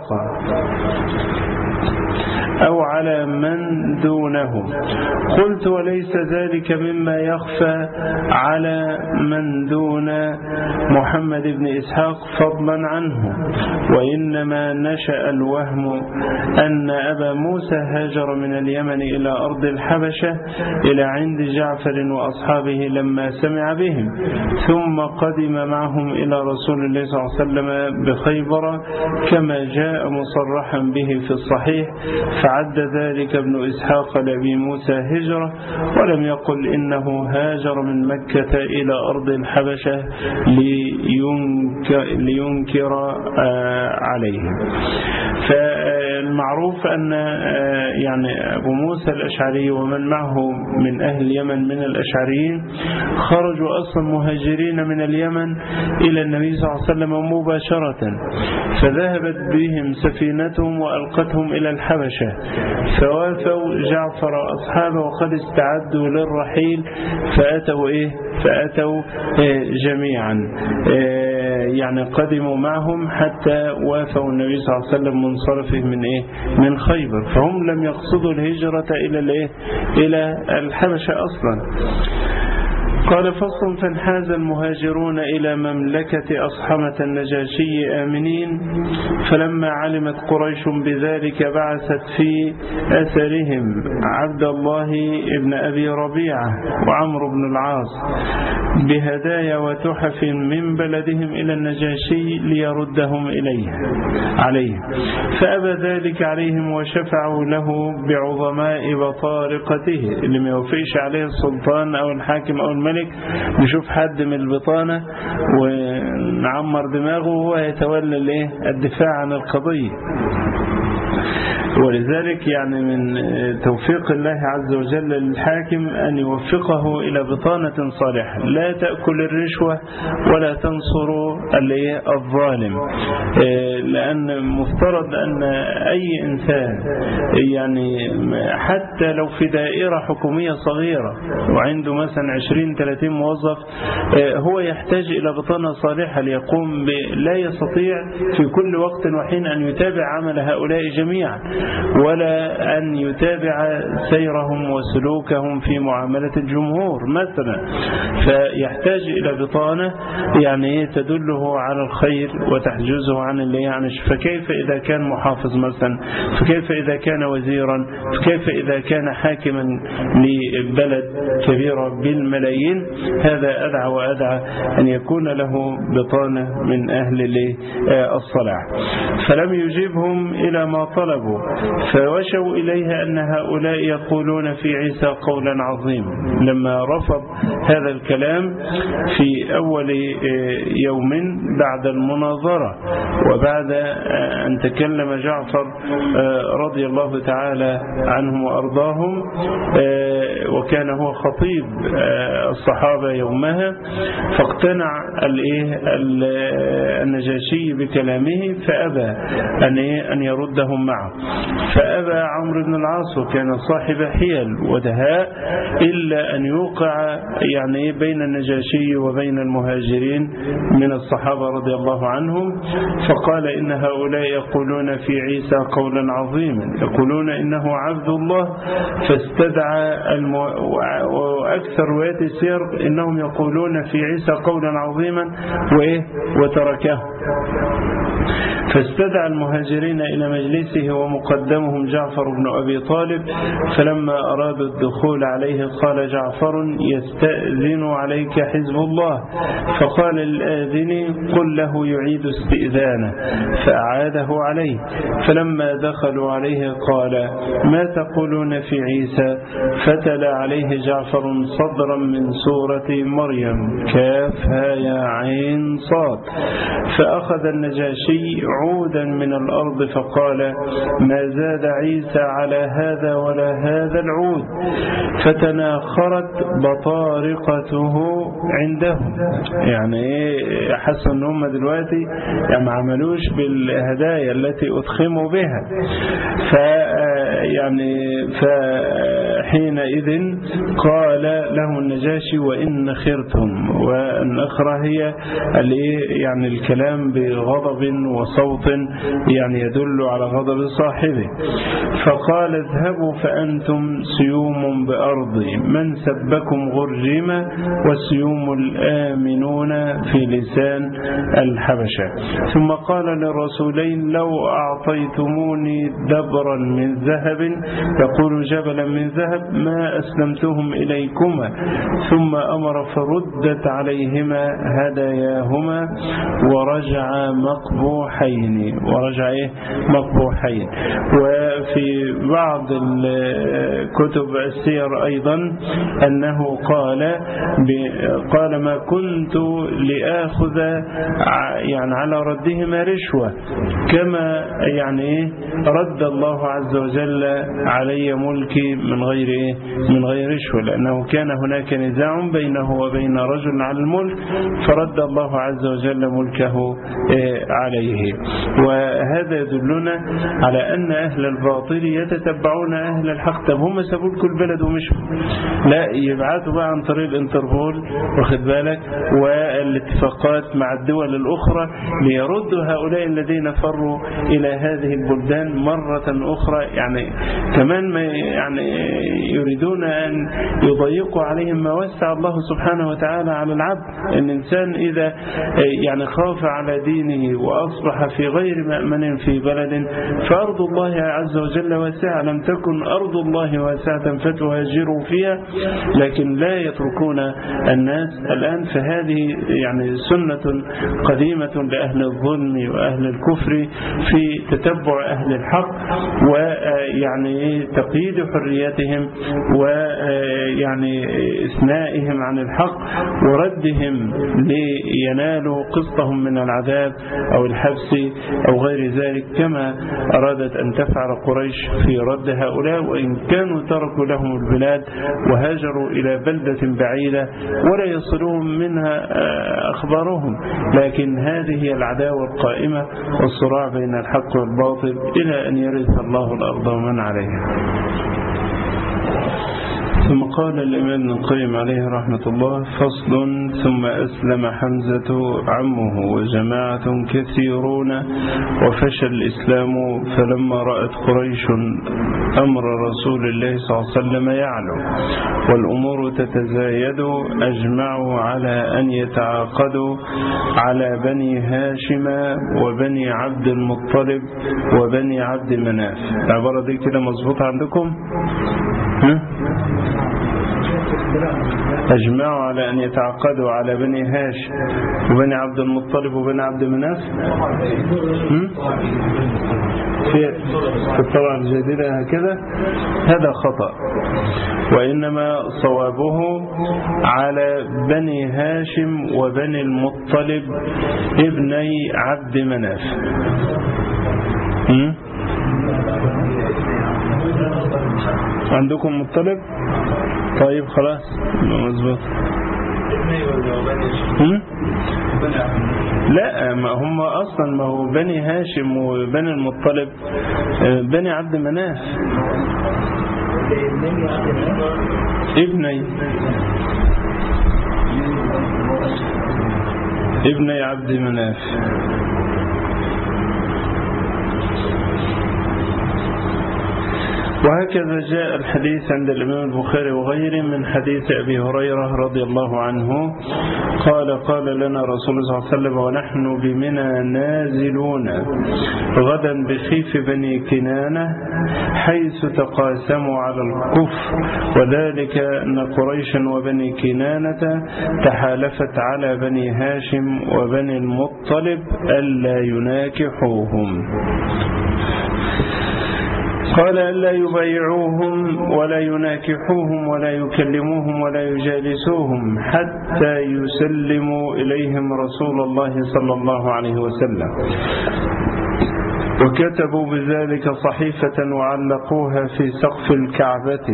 أو على من دونه؟ قلت وليس ذلك مما يخفى على من دون محمد بن إسحاق فضلا عنه، وإنما نشأ الوهم أن أبا موسى هاجر من اليمن إلى أرض الحبشة إلى عند جعفر وأصحابه لما سمع بهم، ثم قدم معهم إلى رسول الله صلى الله عليه وسلم بخيبر كما جاء مصرحا به في الصحيح، فعد ذلك ابن إسحاق لأبي موسى هجرة، ولم يقل إنه هاجر من مكة إلى أرض الحبشة لينكر عليه. فالمعروف أن يعني أبو موسى الأشعري ومن معه من أهل اليمن من الأشعريين خرجوا أصلا مهاجرين من اليمن إلى النبي صلى الله عليه وسلم مباشرة، فذهبت بهم سفينتهم وألقتهم إلى الحبشة، فوافوا جعفر وأصحابه وقد استعدوا للرحيل، فأتوا جميعا، يعني قدموا معهم حتى وافوا النبي صلى الله عليه وسلم منصرفه من خيبر، فهم لم يقصدوا الهجرة إلى الحبشة أصلا. قال فصل: فانحاز المهاجرون إلى مملكة أصحمة النجاشي آمنين، فلما علمت قريش بذلك بعثت في أثرهم عبد الله بن أبي ربيعة وعمرو بن العاص بهدايا وتحف من بلدهم إلى النجاشي ليردهم عليه، فأبى ذلك عليهم وشفعوا له بعظماء بطارقته، اللي ما يوفيش عليه السلطان أو الحاكم أو الملك نشوف حد من البطانة ونعمر دماغه وهو يتولى الدفاع عن القضية. ولذلك يعني من توفيق الله عز وجل للحاكم أن يوفقه إلى بطانة صالحة لا تأكل الرشوة ولا تنصر الظالم، لأن مفترض أن أي إنسان يعني حتى لو في دائرة حكومية صغيرة وعنده مثلا 20-30 موظف هو يحتاج إلى بطانة صالحة ليقوم لا يستطيع في كل وقت وحين أن يتابع عمل هؤلاء جميعا ولا أن يتابع سيرهم وسلوكهم في معاملة الجمهور مثلا، فيحتاج إلى بطانة يعني تدله على الخير وتحجزه عن فكيف إذا كان محافظ مثلا، فكيف إذا كان وزيرا، فكيف إذا كان حاكما لبلد كبيرة بالملايين. هذا أدعى وأدعى أن يكون له بطانة من أهل الصلاح. فلم يجيبهم إلى ما طلبوا، فوشوا إليها أن هؤلاء يقولون في عيسى قولا عظيما. لما رفض هذا الكلام في أول يوم بعد المناظرة وبعد أن تكلم جعفر رضي الله تعالى عنهم وأرضاهم، وكان هو خطيب الصحابة يومها، فاقتنع النجاشي بكلامه فأبى أن يردهم معه. فأبى عمرو بن العاص وكان صاحب حيل ودهاء إلا أن يوقع يعني بين النجاشي وبين المهاجرين من الصحابة رضي الله عنهم، فقال إن هؤلاء يقولون في عيسى قولا عظيما، يقولون إنه عبد الله، فاستدعى وأكثر روايات السير إنهم يقولون في عيسى قولا عظيما وتركه. فاستدعى المهاجرين إلى مجلسه ومقدمهم جعفر بن أبي طالب، فلما أرادوا الدخول عليه قال جعفر: يستأذن عليك حزب الله. فقال الآذن: قل له يعيد استئذانه. فأعاده عليه. فلما دخلوا عليه قال: ما تقولون في عيسى؟ فتلا عليه جعفر صدرا من سورة مريم كافها يا عين صاد. فأخذ النجاشي عودا من الأرض فقال: ما زاد عيسى على هذا ولا هذا العود. فتناخرت بطارقته عندهم، يعني حسوا ان هم دلوقتي ما عملوش بالهدايا التي أضخموا بها. فحينئذ قال له النجاشي: وإن خرتم. والنخرة هي يعني الكلام بغضب وصوت يعني يدل على غضب صاحبه. فقال: اذهبوا فأنتم سيوم بأرضي، من سبكم غرجم، والسيوم الآمنون في لسان الحبشة. ثم قال للرسولين: لو أعطيتموني دبرا من ذهب، يقول جبلا من ذهب، ما أسلمتهم إليكما. ثم أمر فردت عليهما هداياهما ورجع مقبوحين. وفي بعض الكتب السير أيضا أنه قال ما كنت لآخذ يعني على ردهما رشوة، كما يعني رد الله عز وجل علي ملكي من غير رشوة، لأنه كان هناك نزاع بينه وبين رجل على الملك، فرد الله عز وجل ملكه عليه. وهذا يدلنا على أن أهل الباطل يتتبعون أهل الحق. طب هم سابوا لكم البلد ومشوا، لا يبعثوا بقى عن طريق الانتربول، واخد بالك، والاتفاقات مع الدول الأخرى ليردوا هؤلاء الذين فروا إلى هذه البلدان مرة أخرى. يعني كمان ما يعني يريدون أن يضيقوا عليهم ما وسع الله سبحانه وتعالى على العبد. الإنسان إذا يعني خاف على دينه وأصبح في غير مأمن في بلد فأرض الله عز وجل واسعة، لم تكن أرض الله واسعة فتهاجروا فيها، لكن لا يتركون الناس الآن. فهذه يعني سنة قديمة لأهل الظلم وأهل الكفر في تتبع أهل الحق ويعني تقييد حريتهم ويعني إثنائهم عن الحق وردهم لينالوا قسطهم من العذاب أو الحبس أو غير ذلك، كما أرادت أن تفعل قريش في رد هؤلاء، وإن كانوا تركوا لهم البلاد وهاجروا إلى بلدة بعيدة ولا يصلون منها أخبارهم. لكن هذه هي العداوة القائمة والصراع بين الحق والباطل إلى أن يرث الله الأرض ومن عليها. ثم قال الإمام ابن القيم عليه رحمة الله: فصل: ثم أسلم حمزة عمه وجماعة كثيرون وفشى الإسلام، فلما رأت قريش أمر رسول الله صلى الله عليه وسلم يعلو والأمور تتزايد أجمعوا على أن يتعاقدوا على بني هاشم وبني عبد المطلب وبني عبد مناف. العبارة دي كده مظبوطة عندكم؟ أجمعوا على أن يتعاقدوا على بني هاشم وبني عبد المطلب وبني عبد مناف في الطبعة الجديدة هكذا. هذا خطأ، وإنما صوابه على بني هاشم وبني المطلب ابني عبد مناف. عندكم مطلب؟ طيب خلاص مظبوط. لا، ما هم أصلا ما هو بني هاشم وبني المطلب بني عبد مناف ابني عبد مناف. وهكذا جاء الحديث عند الإمام البخاري وغيره من حديث أبي هريرة رضي الله عنه قال لنا رسول الله صلى الله عليه وسلم ونحن بمنى نازلون غدا بخيف بني كنانة حيث تقاسموا على الكفر، وذلك أن قريشا وبني كنانة تحالفت على بني هاشم وبني المطلب ألا يناكحوهم. قال ألا يبايعوهم ولا يناكحوهم ولا يكلموهم ولا يجالسوهم حتى يسلموا إليهم رسول الله صلى الله عليه وسلم. وكتبوا بذلك صحيفة وعلقوها في سقف الكعبة،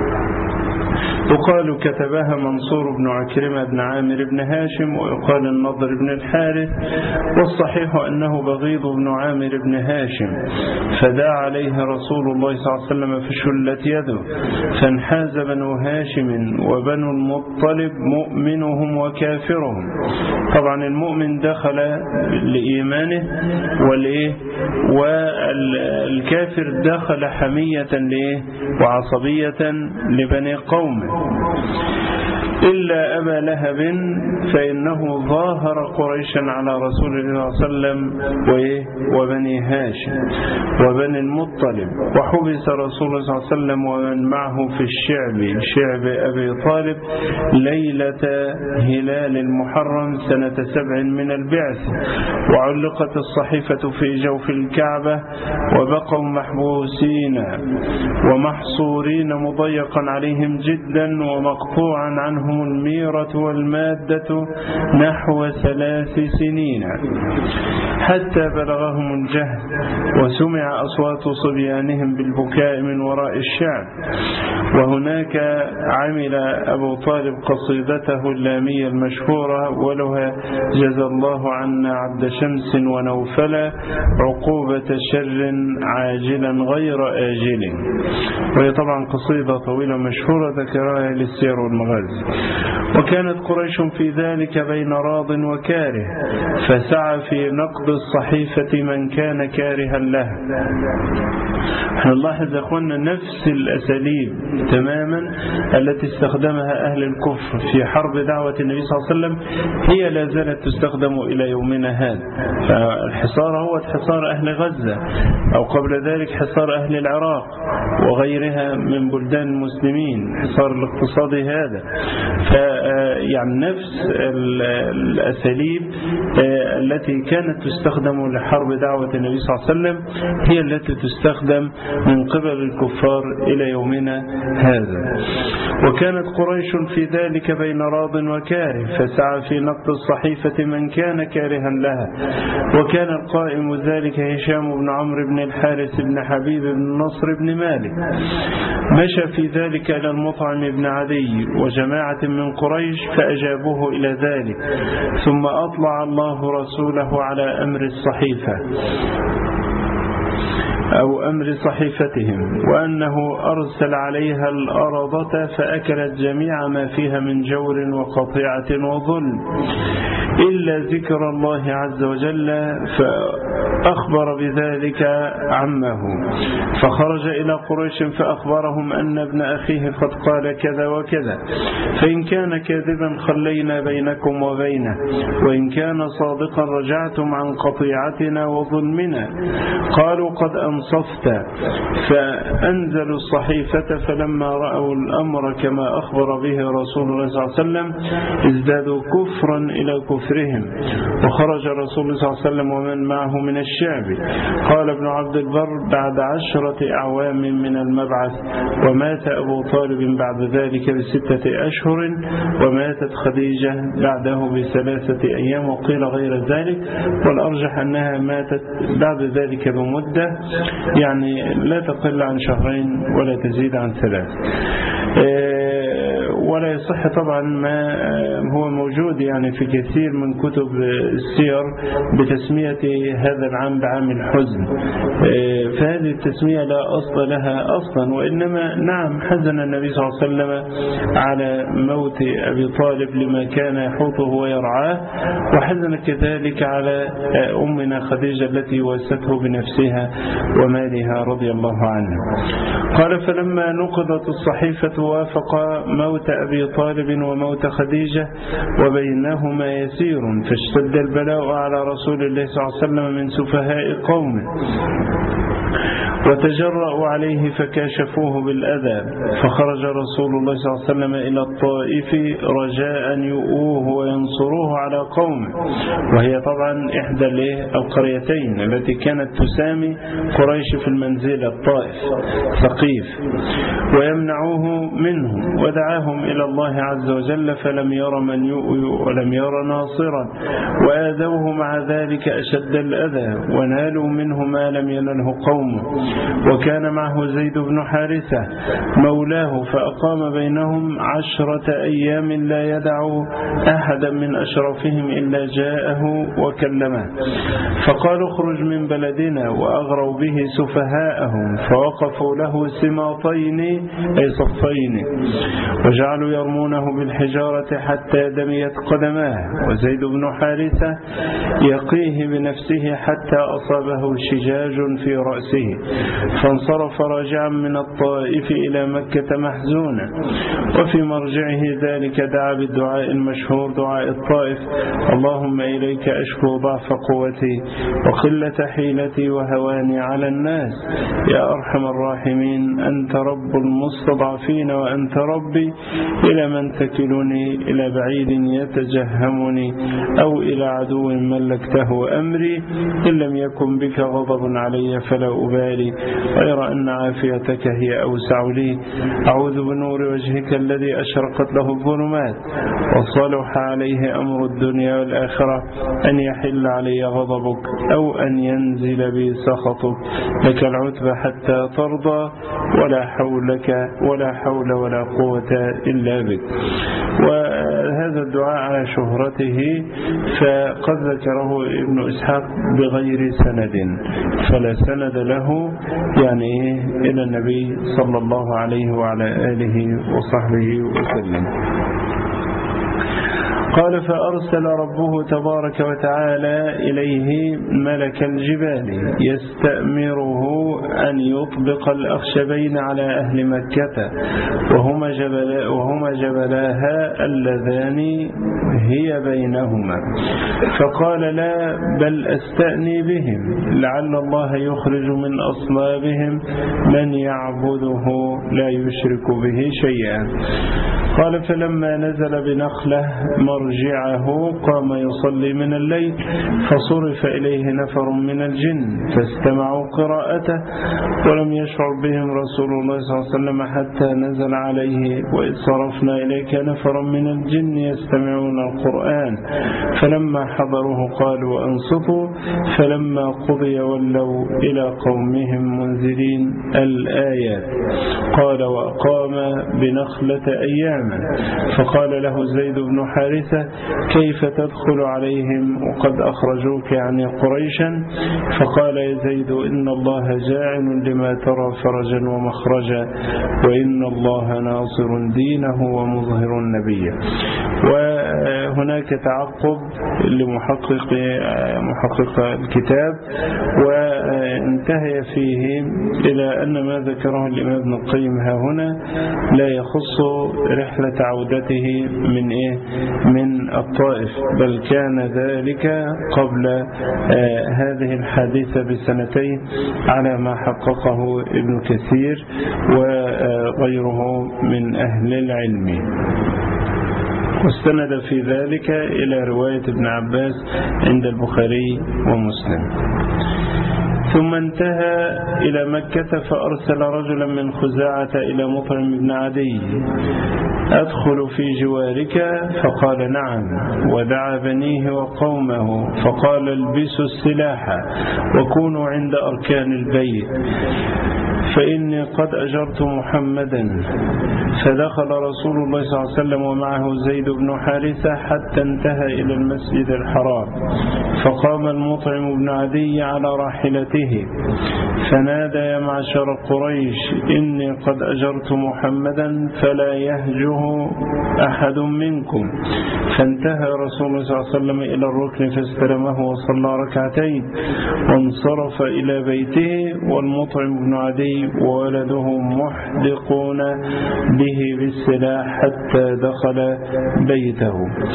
يقال كتبها منصور بن عكرمة بن عامر بن هاشم، ويقال النضر بن الحارث، والصحيح أنه بغيض بن عامر بن هاشم، فدعا عليه رسول الله صلى الله عليه وسلم فشلت يده، فانحاز بنو هاشم وبنو المطلب مؤمنهم وكافرهم. طبعا المؤمن دخل لإيمانه والكافر دخل حمية وعصبية لبني قومه، إلا أبا لهب فإنه ظاهر قريشا على رسول الله صلى الله عليه وسلم وبني هاشم وبني المطلب، وحبس رسول الله صلى الله عليه وسلم ومن معه في شعب أبي طالب ليلة هلال المحرم سنة 7 من البعث، وعلقت الصحيفة في جوف الكعبة، وبقوا محبوسين ومحصورين مضيقا عليهم جدا، ومقطوعا عنهم الميرة والمادة نحو 3 سنين، حتى بلغهم الجهل وسمع أصوات صبيانهم بالبكاء من وراء الشعب. وهناك عمل أبو طالب قصيدته اللامية المشهورة: ولها جزى الله عنا عبد شمس ونوفلا عقوبة شر عاجلا غير آجل. وهي طبعا قصيدة طويلة مشهورة ذكرها للسير والمغازي. وكانت قريش في ذلك بين راض وكاره، فسعى في نقد الصحيفة من كان كارها لها. نلاحظ أخوانا نفس الأساليب تماما التي استخدمها أهل الكفر في حرب دعوة النبي صلى الله عليه وسلم هي لا زالت تستخدم إلى يومنا هذا. فالحصار هو حصار أهل غزة، أو قبل ذلك حصار أهل العراق وغيرها من بلدان المسلمين، حصار الاقتصادي هذا. يعني نفس الأساليب التي كانت تستخدم لحرب دعوة النبي صلى الله عليه وسلم هي التي تستخدم من قبل الكفار إلى يومنا هذا. وكانت قريش في ذلك بين راض وكاره، فسعى في نقد الصحيفة من كان كارها لها. وكان القائم ذلك هشام بن عمرو بن الحارث بن حبيب بن نصر بن مالك. مشى في ذلك إلى المطعم بن عدي وجماعة من قريش فأجابوه إلى ذلك، ثم أطلع الله رسوله على أمر الصحيفة أو أمر صحيفتهم، وأنه أرسل عليها الأرضة فأكلت جميع ما فيها من جور وقطيعة وظلم إلا ذكر الله عز وجل، فأخبر بذلك عمه، فخرج إلى قريش فأخبرهم أن ابن أخيه قد قال كذا وكذا، فإن كان كاذبا خلينا بينكم وبينه، وإن كان صادقا رجعتم عن قطيعتنا وظلمنا. قالوا قد أنصفت، فأنزلوا الصحيفة، فلما رأوا الأمر كما أخبر به رسول الله صلى الله عليه وسلم ازدادوا كفرا إلى كفرهم، وخرج رسول الله صلى الله عليه وسلم ومن معه من الشعب. قال ابن عبد البر بعد 10 أعوام من المبعث، ومات أبو طالب بعد ذلك ب6 أشهر، وماتت خديجة بعده ب3 أيام، وقيل غير ذلك، والأرجح أنها ماتت بعد ذلك بمدة يعني لا تقل عن 2 ولا تزيد عن 3. ولا يصح طبعا ما هو موجود يعني في كثير من كتب السير بتسمية هذا العام بعام الحزن، فهذه التسمية لا أصل لها أصلا، وإنما نعم حزن النبي صلى الله عليه وسلم على موت أبي طالب لما كان يحوطه ويرعاه، وحزن كذلك على أمنا خديجة التي واسته بنفسها ومالها رضي الله عنها. قال فلما نقضت الصحيفة وافق موت أبي طالب وموت خديجة وبينهما يسير، فاشتد البلاء على رسول الله صلى الله عليه وسلم من سفهاء قومه، وتجرأوا عليه فكاشفوه بالأذى، فخرج رسول الله صلى الله عليه وسلم إلى الطائف رجاء أن يؤوه وينصروه على قومه، وهي طبعا إحدى القريتين التي كانت تسامي قريش في المنزلة، الطائف ثقيف، ويمنعوه منهم، ودعاهم إلى الله عز وجل فلم ير من يؤوي ولم ير ناصرا، وآذوه مع ذلك أشد الأذى، ونالوا منه ما لم ينله قومه. وكان معه زيد بن حارثة مولاه، فأقام بينهم 10 أيام لا يدع أحدا من أشرافهم إلا جاءه وكلمه، فقالوا اخرج من بلدنا، وأغروا به سفهاءهم، فوقفوا له سماطين أي صفين، وجعلوا يرمونه بالحجارة حتى دميت قدماه، وزيد بن حارثة يقيه بنفسه حتى أصابه شجاج في رأسه، فانصرف راجعا من الطائف إلى مكة محزونا. وفي مرجعه ذلك دعا بالدعاء المشهور دعاء الطائف: اللهم إليك أشكو ضعف قوتي وقلة حيلتي وهواني على الناس، يا أرحم الراحمين، أنت رب المستضعفين وأنت ربي، إلى من تكلني؟ إلى بعيد يتجهمني أو إلى عدو ملكته أمري؟ إن لم يكن بك غضب علي فلا أبالي، غير أن عافيتك هي أوسع لي. أعوذ بنور وجهك الذي أشرقت له الظلمات وصلح عليه أمر الدنيا والآخرة أن يحل علي غضبك أو أن ينزل بي سخطك، لك العتبى حتى ترضى، ولا حول ولا قوة إلا بك. وهذا الدعاء على شهرته فقد ذكره ابن إسحاق بغير سند، فلا سند له يعني إلى النبي صلى الله عليه وعلى آله وصحبه وسلم. قال فأرسل ربه تبارك وتعالى إليه ملك الجبال يستأمره أن يطبق الأخشبين على أهل مكة وهما جبلاها اللذان هي بينهما، فقال لا بل أستأني بهم لعل الله يخرج من أصلابهم من يعبده لا يشرك به شيئا. قال فلما نزل بنخلة مرجعه قام يصلي من الليل، فصرف إليه نفر من الجن فاستمعوا قراءته ولم يشعر بهم رسول الله صلى الله عليه وسلم حتى نزل عليه وإذ صرفنا إليك نفر من الجن يستمعون القرآن فلما حضروه قالوا أنصتوا فلما قضي ولوا إلى قومهم منذرين الآيات. قال وأقام بنخلة أيام فقال له زيد بن حارثة كيف تدخل عليهم وقد أخرجوك يعني قريشا؟ فقال يا زيد إن الله جاعل لما ترى فرجا ومخرجا وإن الله ناصر دينه ومظهر النبي. وهناك تعقب لمحقق الكتاب وانتهى فيه إلى أن ما ذكره الإمام ابن القيم ها هنا لا يخص رحلة عودته من الطائف، بل كان ذلك قبل هذه الحادثة بسنتين على ما حققه ابن كثير وغيره من أهل العلم. واستند في ذلك إلى رواية ابن عباس عند البخاري ومسلم. ثم انتهى إلى مكة فأرسل رجلا من خزاعة إلى مطعم بن عدي أدخل في جوارك؟ فقال نعم، ودعا بنيه وقومه فقال البسوا السلاح وكونوا عند أركان البيت فإني قد أجرت محمدا. فدخل رسول الله صلى الله عليه وسلم ومعه زيد بن حارثة حتى انتهى إلى المسجد الحرام، فقام المطعم بن عدي على راحلته فنادى يا معشر قريش إني قد أجرت محمدا فلا يهجه أحد منكم. فانتهى رسول الله صلى الله عليه وسلم إلى الركن فاستلمه وصلى ركعتين وانصرف إلى بيته والمطعم بن عدي وولده محدقون به بالسلاح حتى دخل بيته.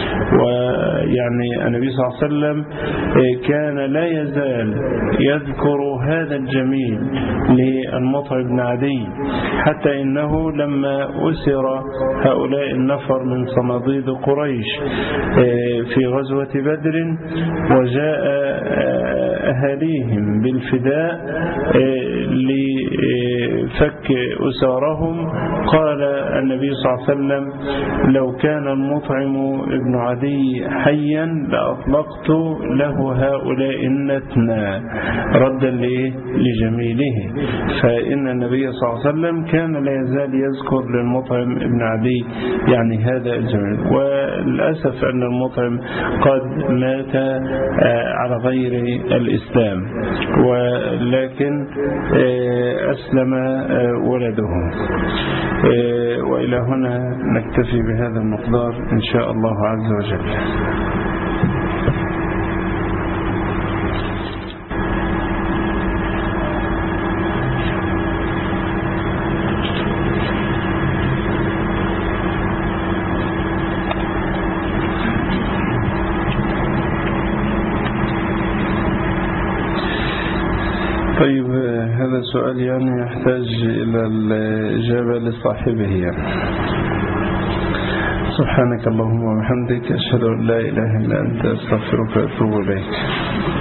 ويعني النبي صلى الله عليه وسلم كان لا يزال يذكر هذا الجميل للمطعم بن عدي حتى إنه لما أسر هؤلاء النفر من صناديد قريش في غزوة بدر وجاء أهاليهم بالفداء لفك أسارهم، قال النبي صلى الله عليه وسلم لو كان المطعم ابن عدي حيا لأطلقت له هؤلاء النتنا ردا لجميله. فإن النبي صلى الله عليه وسلم كان لا يزال يذكر للمطعم ابن عدي يعني هذا الجميل. والأسف أن المطعم قد مات على غير الإسلام ولكن أسلم ولده. وإلى هنا نكتفي بهذا المقدار إن شاء الله عز وجل. طيب هذا سؤال يعني يحتاج إلى الإجابة لصاحبه يعني. سبحانك اللهم وبحمدك أشهد أن لا إله إلا أنت أستغفرك وأتوب إليك.